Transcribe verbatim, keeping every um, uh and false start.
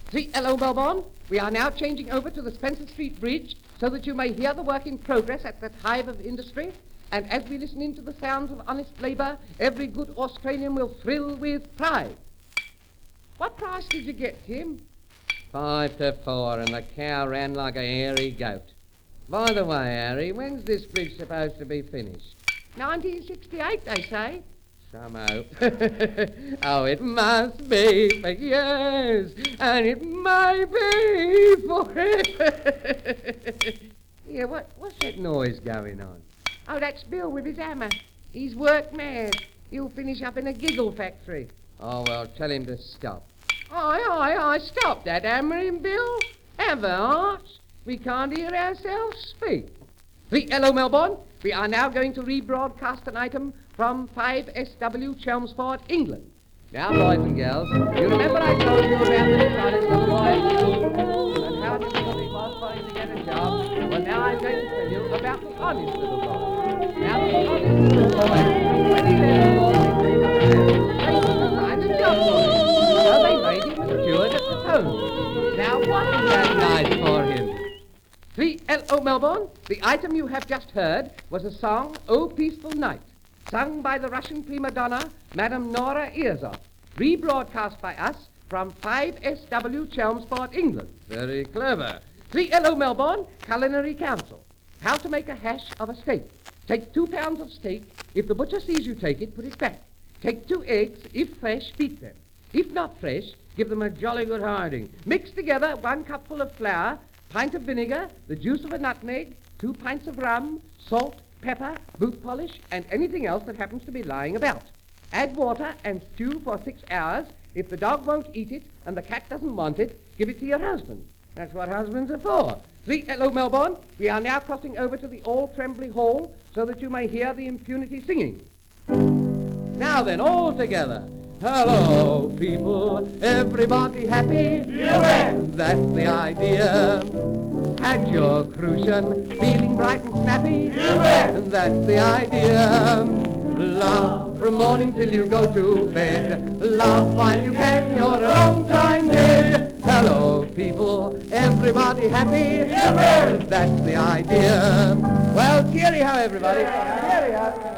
three L O Melbourne, we are now changing over to the Spencer Street Bridge so that you may hear the work in progress at that hive of industry. And as we listen into the sounds of honest labour, every good Australian will thrill with pride. What price did you get, Tim? Five to four, and the cow ran like a hairy goat. By the way, Harry, when's this bridge supposed to be finished? nineteen sixty-eight, they say. Some hope. Oh, it must be for years, and it may be forever. Yeah, what, what's that noise going on? Oh, that's Bill with his hammer. He's work mad. He'll finish up in a giggle factory. Oh, well, tell him to stop. Aye, aye, aye, stop that hammering, Bill. Have a heart. We can't hear ourselves speak. three L O Melbourne, we are now going to rebroadcast an item from five S W Chelmsford, England. Now, boys and girls, You remember I told you about the dishonest little boy and how difficult it was for him to get a job? Well, now I'm going to tell you about the honest little boy. Now, the honest little boy, when he left the they couldn't find a job for him. So they made him a steward at the home. Now, wasn't that nice for him? three L O Melbourne, the item you have just heard was a song, O Peaceful Night, sung by the Russian prima donna, Madame Nora Irzov, rebroadcast by us from five S W Chelmsford, England. very clever. three L O Melbourne, Culinary Council. How to make a hash of a steak. Take two pounds of steak. If the butcher sees you take it, put it back. Take two eggs. If fresh, beat them. If not fresh, give them a jolly good harding. Mix together one cupful of flour, pint of vinegar, the juice of a nutmeg, two pints of rum, salt, pepper, boot polish, and anything else that happens to be lying about. Add water and stew for six hours. If the dog won't eat it and the cat doesn't want it, give it to your husband. That's what husbands are for. three L O Melbourne, we are now crossing over to the All Trembley Hall so that you may hear the impunity singing. Now then, all together. Hello, people, everybody happy? Yes. That's the idea. Had your crucian, feeling bright and snappy? Yes. That's the idea. Laugh from morning till you go to bed. Laugh while you can, you're a long time dead. Hello, people, everybody happy? Yes. That's the idea. Well, cheery ho, everybody. Cheery ho.